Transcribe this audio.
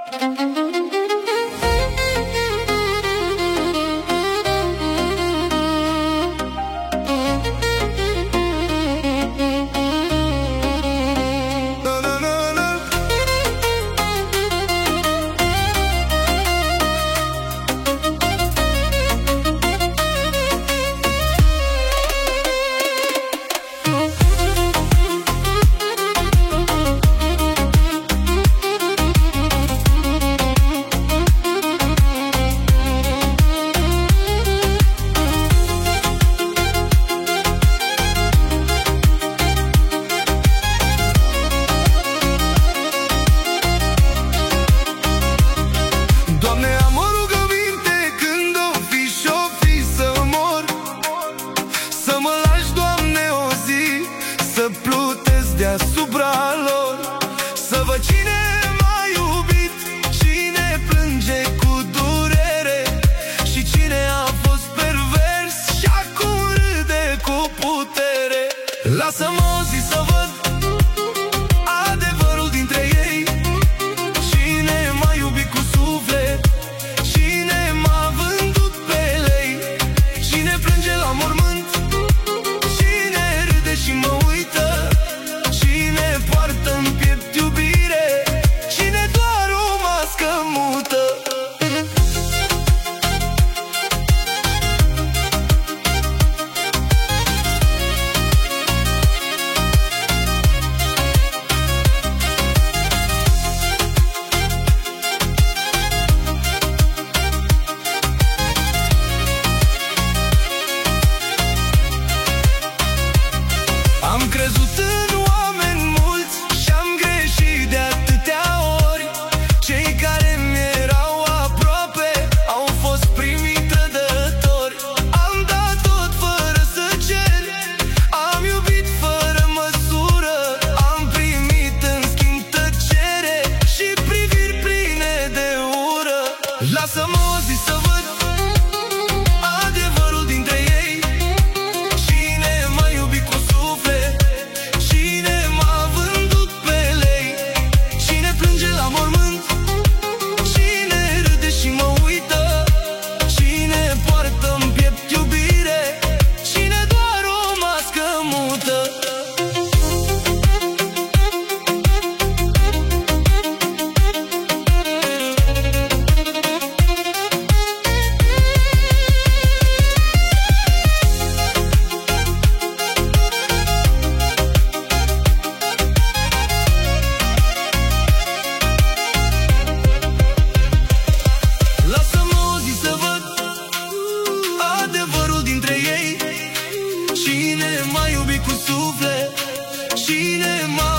deasupra lor, să văd cine m-a iubit, cine plânge cu durere și cine a fost pervers și acum râde cu putere. Lasă-mă o zi să văd adevărul dintre ei, cine m-a iubit cu suflet, cine m-a vândut pe lei, cine plânge la mormânt, cine râde și mă uită, cine poartă în piept iubire, cine doar o mască mută. Am crezut în oameni mulți și-am greșit de atâtea ori. Cei care mi-erau aproape au fost primii trădători. Am dat tot fără să cer, am iubit fără măsură, am primit în schimb tăcere și priviri pline de ură. Lasă-mă o zi să văd adevărul dintre ei, cine m-a iubit cu suflet, cine m-a vândut pe lei, cine plânge la mormânt, cine râde și mă uită, cine poartă în piept iubire, cine doar o mască mută. Lasă-mă o zi să văd adevărul dintre ei, cine m-a iubit cu suflet, cine m-a